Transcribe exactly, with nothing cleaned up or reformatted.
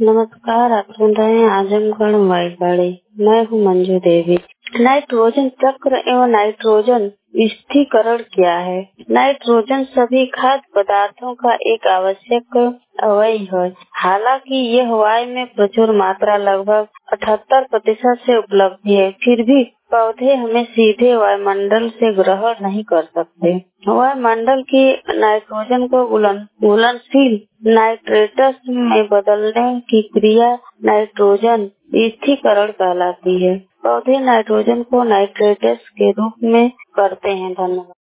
नमस्कार, आप सुन रहे हैं आजमगढ़ वाइसबाड़ी। मैं हूँ मंजू देवी। नाइट्रोजन चक्र एवं नाइट्रोजन स्थिरीकरण क्या है? नाइट्रोजन सभी खाद्य पदार्थों का एक आवश्यक अवयव है। हालांकि यह वायु में प्रचुर मात्रा लगभग अठहत्तर प्रतिशत से उपलब्ध है, फिर भी पौधे हमें सीधे वायुमंडल से ग्रहण नहीं कर सकते। वायुमंडल की नाइट्रोजन को घुलनशील नाइट्रेटस में बदलने की क्रिया नाइट्रोजन स्थिरीकरण कहलाती है। पौधे नाइट्रोजन को नाइट्रेटस के रूप में करते हैं। धन्यवाद।